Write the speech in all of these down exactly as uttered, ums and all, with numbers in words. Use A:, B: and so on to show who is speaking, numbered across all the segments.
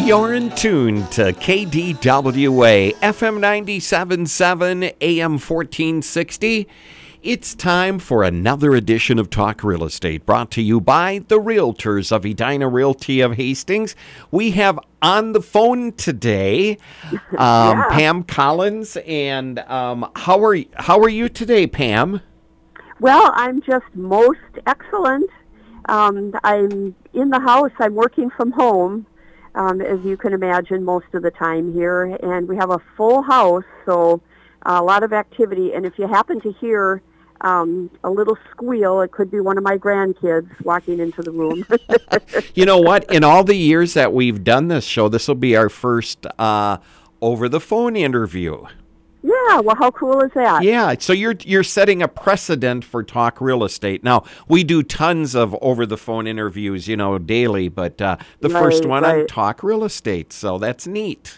A: You're in tune to K D W A, F M ninety-seven point seven, A M fourteen sixty. It's time for another edition of Talk Real Estate, brought to you by the Realtors of Edina Realty of Hastings. We have on the phone today um,
B: Yeah.
A: Pam Collins, and um, how are how are you today, Pam?
B: Well, I'm just most excellent. Um, I'm in the house. I'm working from home, um, as you can imagine, most of the time here. And we have a full house, so a lot of activity. And if you happen to hear um, a little squeal, it could be one of my grandkids walking into the room.
A: You know what? In all the years that we've done this show, this will be our first uh, over-the-phone interview.
B: Yeah, well, how cool is that?
A: Yeah, so you're you're setting a precedent for Talk Real Estate. Now, we do tons of over-the-phone interviews, you know, daily, but uh, the first
B: Right,
A: one on
B: right.
A: Talk Real Estate, so that's neat.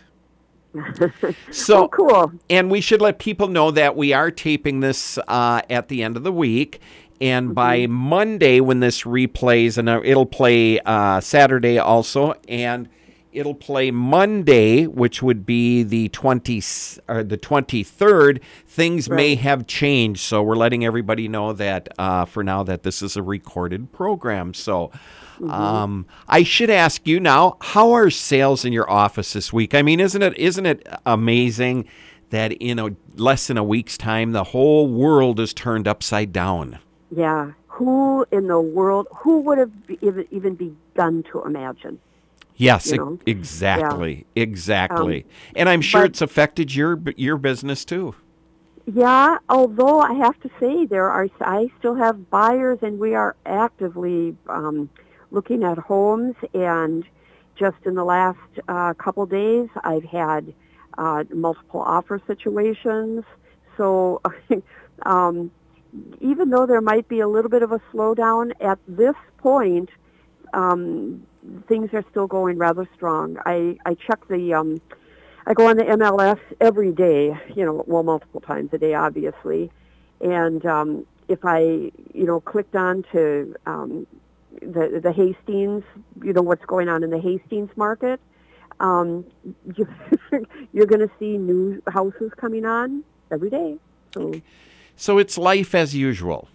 A: So,
B: Oh, cool.
A: and we should let people know that we are taping this uh, at the end of the week, and by Monday when this replays, and uh, it'll play uh, Saturday also, and it'll play Monday, which would be the twenty or the twenty-third. Things may
B: Right.
A: have changed, so we're letting everybody know that uh, for now that this is a recorded program. So, um, I should ask you now: how are sales in your office this week? I mean, isn't it isn't it amazing that in a less than a week's time, the whole world is turned upside down?
B: Yeah. Who in the world, who would have even, even begun to imagine?
A: Yes,
B: You
A: e-
B: know?
A: exactly, exactly.
B: Um,
A: And I'm sure
B: but-
A: it's affected your your business too.
B: Yeah, although I have to say there are, I still have buyers, and we are actively um, looking at homes. And just in the last uh, couple days, I've had uh, multiple offer situations. So um, even though there might be a little bit of a slowdown at this point, um, things are still going rather strong. I I check the um, I go on the M L S every day, you know, well, multiple times a day, obviously. And um, if I, you know, clicked on to um, the, the Hastings, you know, what's going on in the Hastings market, um, you, you're going to see new houses coming on every day. So,
A: So it's life as usual.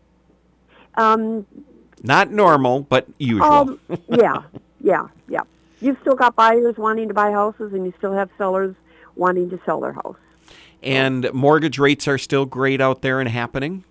B: um,
A: Not normal, but usual.
B: um, yeah, yeah, yeah. You've still got buyers wanting to buy houses, and you still have sellers wanting to sell their house.
A: And mortgage rates are still great out there and happening.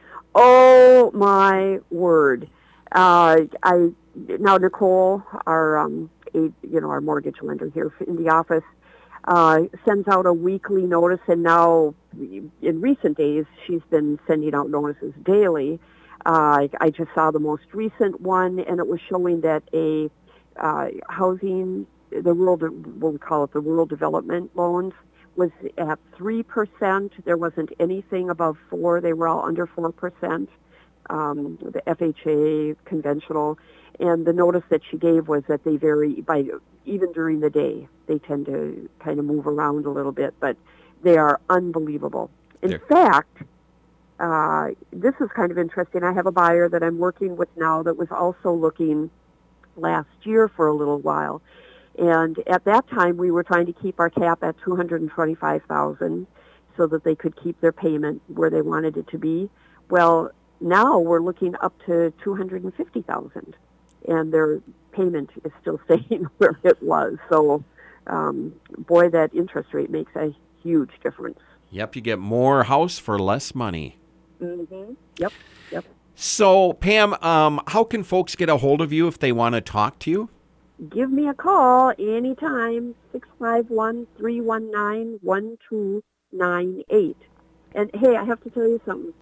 B: Oh my word! Uh, I now Nicole, our um, a, you know, our mortgage lender here in the office, uh, sends out a weekly notice, and now in recent days she's been sending out notices daily. Uh, I, I just saw the most recent one, and it was showing that a uh, housing, the rural, de- what we call it, the rural development loans, was at three percent. There wasn't anything above four. They were all under four percent. Um, the F H A conventional, and the notice that she gave was that they vary by even during the day. They tend to kind of move around a little bit, but they are unbelievable. In
A: There.
B: fact, uh, this is kind of interesting. I have a buyer that I'm working with now that was also looking last year for a little while. And at that time, we were trying to keep our cap at two hundred twenty-five thousand dollars so that they could keep their payment where they wanted it to be. Well, now we're looking up to two hundred fifty thousand dollars, and their payment is still staying where it was. So, um, boy, that interest rate makes a huge difference.
A: Yep, you get more house for less money.
B: Mm-hmm. Yep, yep.
A: So, Pam, um, how can folks get a hold of you if they want to talk to you?
B: Give me a call anytime, six five one, three one nine, one two nine eight. And hey, I have to tell you something.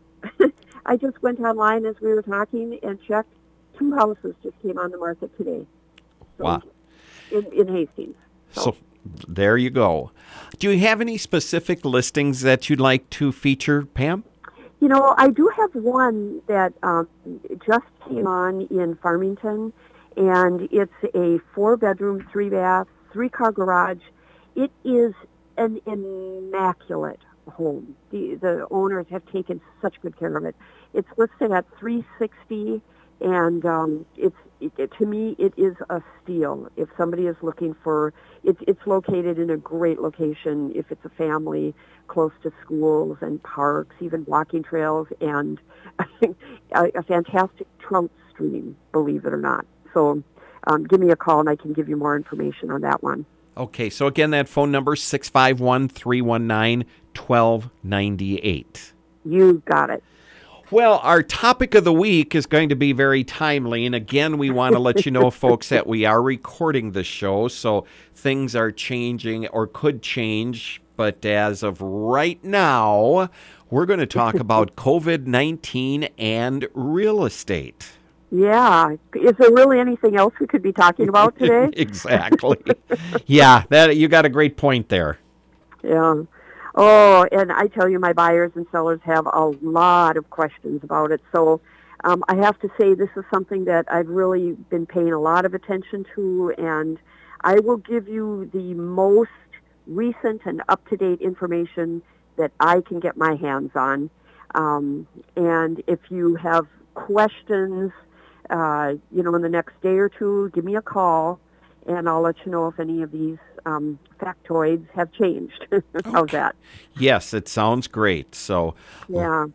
B: I just went online as we were talking and checked. Two houses just came on the market today. So,
A: Wow.
B: In, in Hastings.
A: So, there you go. Do you have any specific listings that you'd like to feature, Pam?
B: You know, I do have one that um, just came on in Farmington, and it's a four-bedroom, three-bath, three-car garage. It is an immaculate home. The the owners have taken such good care of it. It's listed at three sixty, and um, it's it, it, to me, it is a steal. If somebody is looking for, it's it's located in a great location. If it's a family, close to schools and parks, even walking trails, and a, a fantastic trout stream, believe it or not. So um, give me a call and I can give you more information on that one.
A: Okay, so again, that phone number, six five one, three one nine, one two nine eight.
B: You got it.
A: Well, our topic of the week is going to be very timely. And again, we want to let you know, folks, that we are recording the show. So things are changing or could change. But as of right now, we're going to talk about COVID nineteen and real estate.
B: Yeah. Is there really anything else we could be talking about today?
A: Exactly. Yeah, that you got a great point there.
B: Yeah. Oh, and I tell you, my buyers and sellers have a lot of questions about it. So um, I have to say this is something that I've really been paying a lot of attention to, and I will give you the most recent and up-to-date information that I can get my hands on. Um, and if you have questions, uh, you know, in the next day or two, give me a call, and I'll let you know if any of these um, factoids have changed. How's
A: Okay.
B: that?
A: Yes, it sounds great. So,
B: Yeah.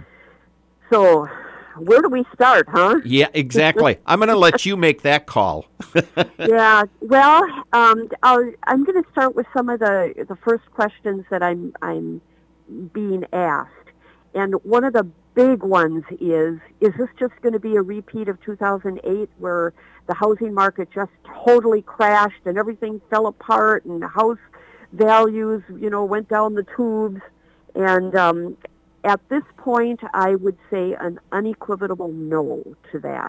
B: So, where do we start, huh?
A: yeah, exactly. I'm going to let you make that call.
B: Yeah. Well, um, I'll, I'm going to start with some of the the first questions that I'm I'm being asked, and one of the big ones is: Is this just going to be a repeat of two thousand eight, where the housing market just totally crashed and everything fell apart, and the house values, you know, went down the tubes? And um, at this point, I would say an unequivocal no to that.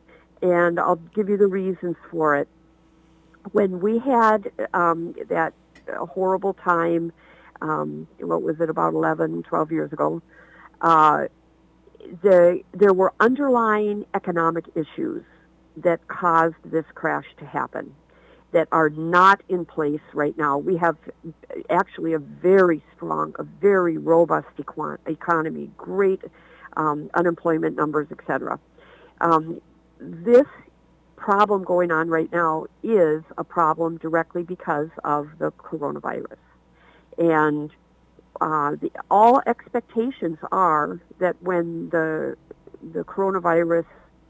B: And I'll give you the reasons for it. When we had um, that horrible time, um, what was it, about eleven, twelve years ago, uh, the, there were underlying economic issues that caused this crash to happen that are not in place right now. We have actually a very strong, a very robust equ- economy, great um, unemployment numbers, et cetera. Um, this problem going on right now is a problem directly because of the coronavirus. And uh, the, all expectations are that when the the coronavirus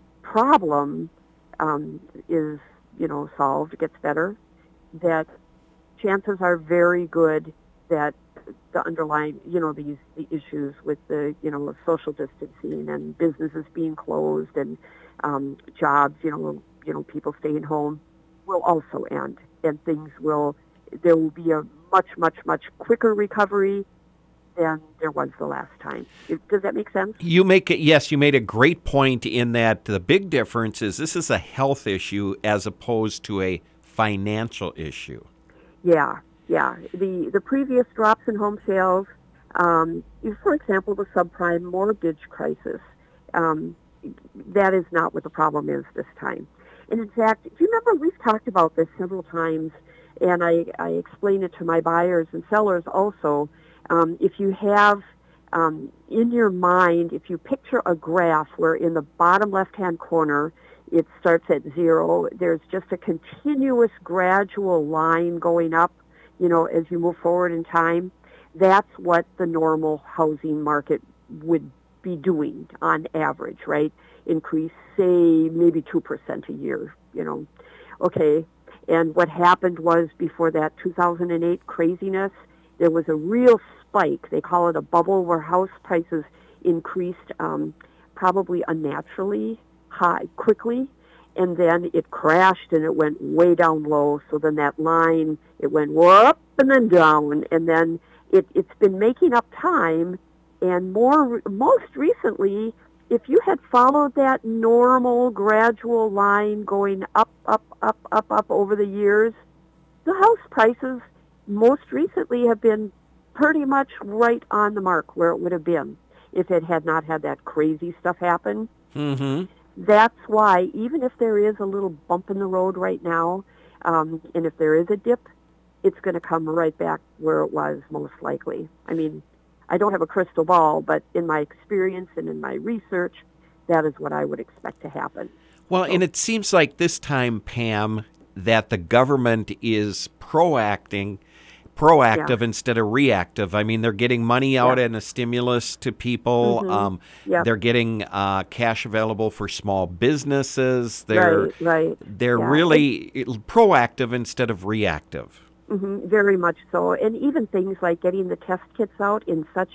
B: problem um, is, you know, solved, gets better, that chances are very good that the underlying, you know, these the issues with the, you know, social distancing and businesses being closed and um, jobs, you know, you know, people staying home, will also end, and things will, there will be a much, much, much quicker recovery than there was the last time. Does that make sense?
A: You make it, yes, you made a great point in that the big difference is this is a health issue as opposed to a financial issue.
B: Yeah, yeah. The the previous drops in home sales, um, for example, the subprime mortgage crisis, um, that is not what the problem is this time. And in fact, do you remember we've talked about this several times, and I, I explain it to my buyers and sellers also. Um, if you have um, in your mind, if you picture a graph where in the bottom left-hand corner it starts at zero, there's just a continuous gradual line going up, you know, as you move forward in time. That's what the normal housing market would be doing on average, right? Increase, say, maybe two percent a year, you know. Okay, and what happened was before that two thousand eight craziness, there was a real spike. They call it a bubble, where house prices increased um, probably unnaturally high, quickly, and then it crashed and it went way down low. So then that line, it went up and then down, and then it, it's been making up time. And more, most recently, if you had followed that normal gradual line going up, up, up, up, up over the years, the house prices most recently have been pretty much right on the mark where it would have been if it had not had that crazy stuff happen.
A: Mm-hmm.
B: That's why, even if there is a little bump in the road right now, um, and if there is a dip, it's going to come right back where it was most likely. I mean, I don't have a crystal ball, but in my experience and in my research, that is what I would expect to happen.
A: Well, and it seems like this time, Pam, that the government is proacting, proactive
B: Yeah.
A: instead of reactive. I mean, they're getting money out
B: Yeah.
A: and a stimulus to people.
B: Mhm.
A: Um,
B: Yep.
A: they're getting uh, cash available for small businesses. They're
B: Right. Right.
A: they're
B: Yeah. And
A: really proactive instead of reactive.
B: hmm very much so. And even things like getting the test kits out in such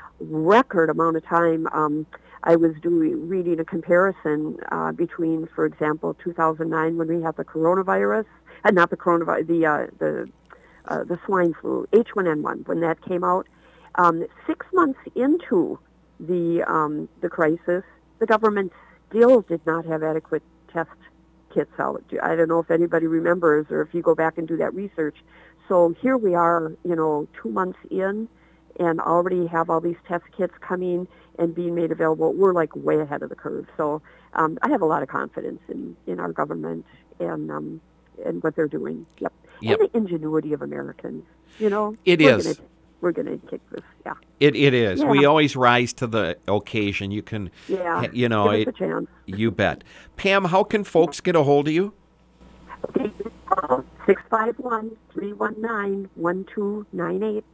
B: record amount of time. Um, I was doing reading a comparison uh, between, for example, two thousand nine when we had the coronavirus, and not the coronavirus, the uh, the uh, the swine flu, H one N one, when that came out. Um, six months into the um, the crisis, the government still did not have adequate test kits out. I don't know if anybody remembers or if you go back and do that research. So here we are, you know, two months in and already have all these test kits coming and being made available. We're like way ahead of the curve. So um, I have a lot of confidence in, in our government and um, and what they're doing. Yep. And
A: Yep,
B: the ingenuity of Americans. You know,
A: it
B: we're gonna
A: is.
B: we're gonna kick this. Yeah.
A: It it is.
B: Yeah.
A: We always rise to the occasion. You can,
B: Yeah.
A: ha- you know,
B: Give us
A: it.
B: a chance.
A: You bet. Pam, how can folks get a hold of you?
B: Okay. Call six five one, three one nine, one two nine eight.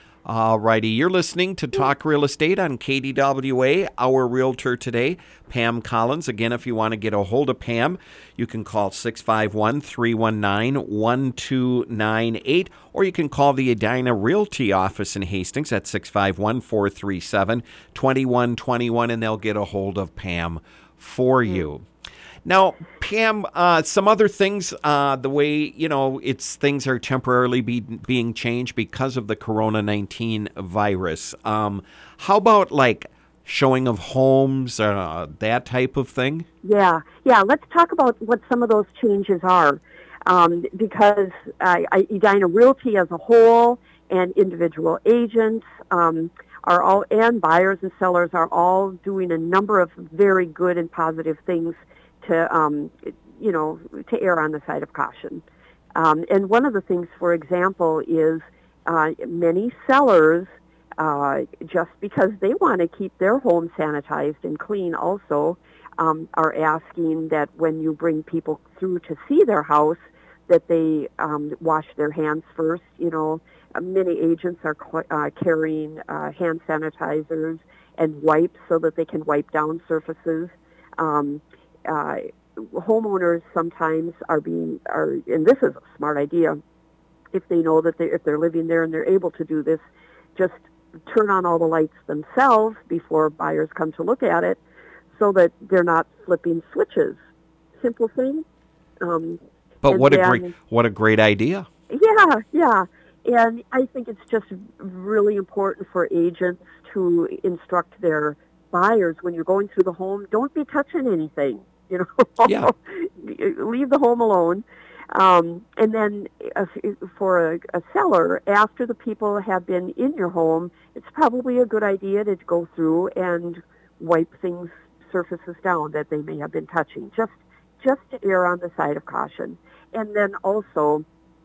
A: All righty. You're listening to Talk Real Estate on K D W A. Our realtor today, Pam Collins. Again, if you want to get a hold of Pam, you can call six five one, three one nine, one two nine eight, or you can call the Edina Realty office in Hastings at six five one, four three seven, two one two one, and they'll get a hold of Pam for you. Now, Pam, uh, some other things, uh, the way, you know, it's things are temporarily be, being changed because of the corona nineteen virus. Um, how about like showing of homes, uh, that type of thing?
B: Yeah, yeah. Let's talk about what some of those changes are, um, because uh, I, Edina Realty as a whole and individual agents um, are all, and buyers and sellers are all doing a number of very good and positive things to, um, you know, to err on the side of caution. Um, and one of the things, for example, is uh, many sellers, uh, just because they want to keep their home sanitized and clean also, um, are asking that when you bring people through to see their house, that they um, wash their hands first. You know, uh, many agents are cl- uh, carrying uh, hand sanitizers and wipes so that they can wipe down surfaces. Um, uh, Homeowners sometimes are being are, and this is a smart idea. If they know that they if they're living there and they're able to do this, just turn on all the lights themselves before buyers come to look at it, so that they're not flipping switches. Simple thing. Um,
A: But
B: and
A: what a great
B: then,
A: what a great idea.
B: yeah, yeah. And I think it's just really important for agents to instruct their buyers when you're going through the home, don't be touching anything. You
A: Yeah.
B: know, leave the home alone. Um, and then uh, for a, a seller, after the people have been in your home, it's probably a good idea to go through and wipe things, surfaces down that they may have been touching, just just to err on the side of caution. And then also,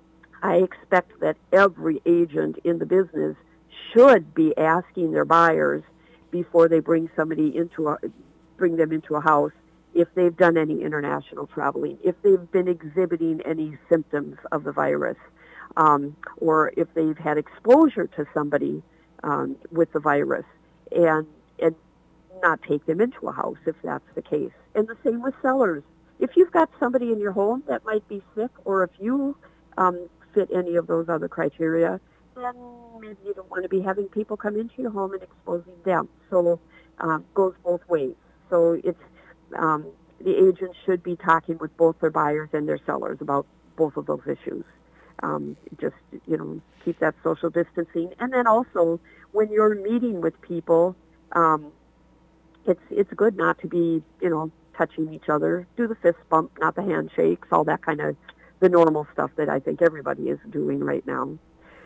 B: I expect that every agent in the business should be asking their buyers before they bring somebody into a bring them into a house if they've done any international traveling, if they've been exhibiting any symptoms of the virus, um, or if they've had exposure to somebody um, with the virus, and and not take them into a house if that's the case. And the same with sellers. If you've got somebody in your home that might be sick, or if you um, fit any of those other criteria, then maybe you don't want to be having people come into your home and exposing them. So um, goes both ways. So it's um, the agent should be talking with both their buyers and their sellers about both of those issues. Um, just, you know, keep that social distancing. And then also, when you're meeting with people, um, it's it's good not to be, you know, touching each other. Do the fist bump, not the handshakes, all that kind of the normal stuff that I think everybody is doing right now.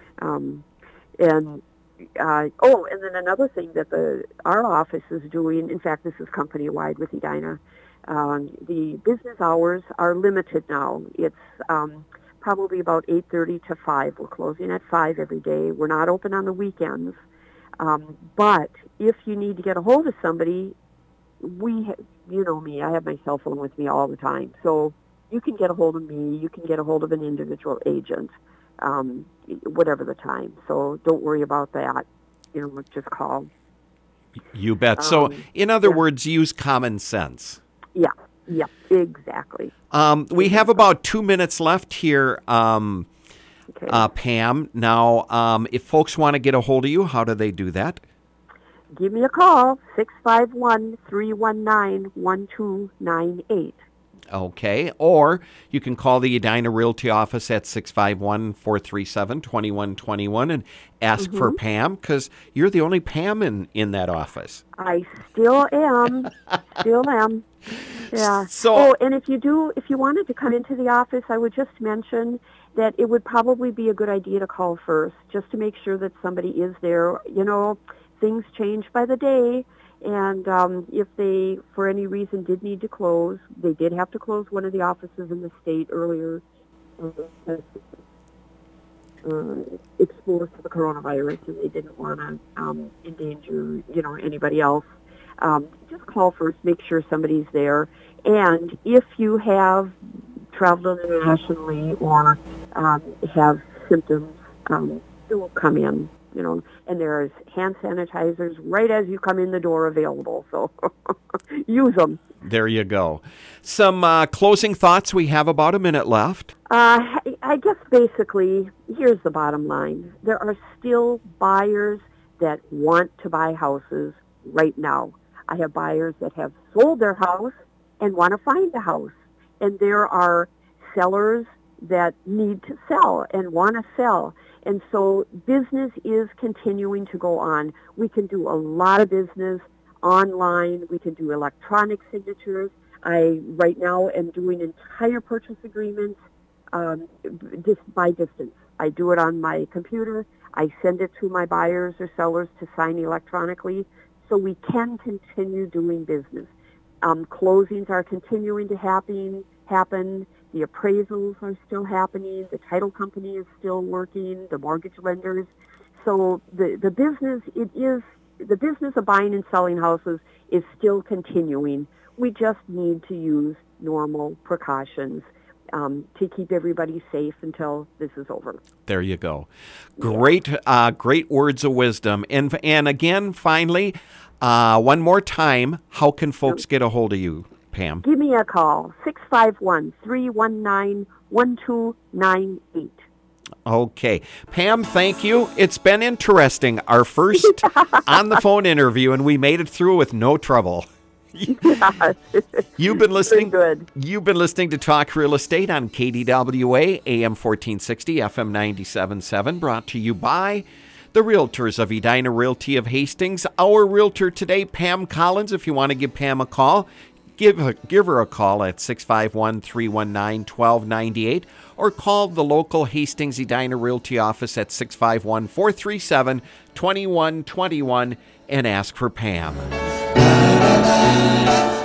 B: Um, and uh, oh, and then another thing that the our office is doing. In fact, this is company wide with Edina. Um, the business hours are limited now. It's um, probably about eight thirty to five. We're closing at five every day. We're not open on the weekends. Um, but if you need to get a hold of somebody, we, ha- you know me, I have my cell phone with me all the time. So you can get a hold of me. You can get a hold of an individual agent, um, whatever the time. So don't worry about that. You know, just call.
A: You bet. So,
B: Um,
A: in other
B: yeah,
A: words, use common sense.
B: yeah, yeah, exactly.
A: Um, we have
B: Exactly.
A: about two minutes left here, um,
B: Okay.
A: uh, Pam. Now, um, if folks want to get a hold of you, how do they do that?
B: Give me a call, six five one, three one nine, one two nine eight.
A: Okay. Or you can call the Edina Realty office at six five one, four three seven, two one two one and ask for
B: Mm-hmm.
A: Pam, because you're the only Pam in, in that office.
B: I still am. Still am. Yeah.
A: So,
B: Oh, and if you do, if you wanted to come into the office, I would just mention that it would probably be a good idea to call first, just to make sure that somebody is there. You know, things change by the day, and um, if they, for any reason, did need to close, they did have to close one of the offices in the state earlier, uh, uh, exposed to the coronavirus, and they didn't want to um, endanger, you know, anybody else. Um, just call first, make sure somebody's there. And if you have traveled internationally or um, have symptoms, um, do come in, you know, and there's hand sanitizers right as you come in the door available. So use them.
A: there you go. Some uh, closing thoughts. We have about a minute left.
B: Uh, I guess basically, here's the bottom line. There are still buyers that want to buy houses right now. I have buyers that have sold their house and want to find a house. And there are sellers that need to sell and want to sell. And so business is continuing to go on. We can do a lot of business online. We can do electronic signatures. I right now am doing entire purchase agreements um, just by distance. I do it on my computer. I send it to my buyers or sellers to sign electronically, so we can continue doing business. Um, closings are continuing to happen. Happen. The appraisals are still happening. The title company is still working. The mortgage lenders. So the the business it is the business of buying and selling houses is still continuing. We just need to use normal precautions um, to keep everybody safe until this is over.
A: There you go.
B: Yeah.
A: Great, uh, great words of wisdom. And and again, finally, uh, one more time, how can folks get a hold of you, Pam?
B: Give me a call, six five one, three one nine, one two nine eight.
A: Okay. Pam, thank you. It's been interesting. Our first on the phone interview, and we made it through with no trouble.
B: Yeah.
A: You've been listening.
B: Very good.
A: You've been listening to Talk Real Estate on K D W A, A M fourteen sixty, F M ninety-seven point seven, brought to you by the Realtors of Edina Realty of Hastings. Our realtor today, Pam Collins. If you want to give Pam a call, give her, give her a call at six five one, three one nine, one two nine eight or call the local Hastings Edina Realty office at six five one, four three seven, two one two one and ask for Pam.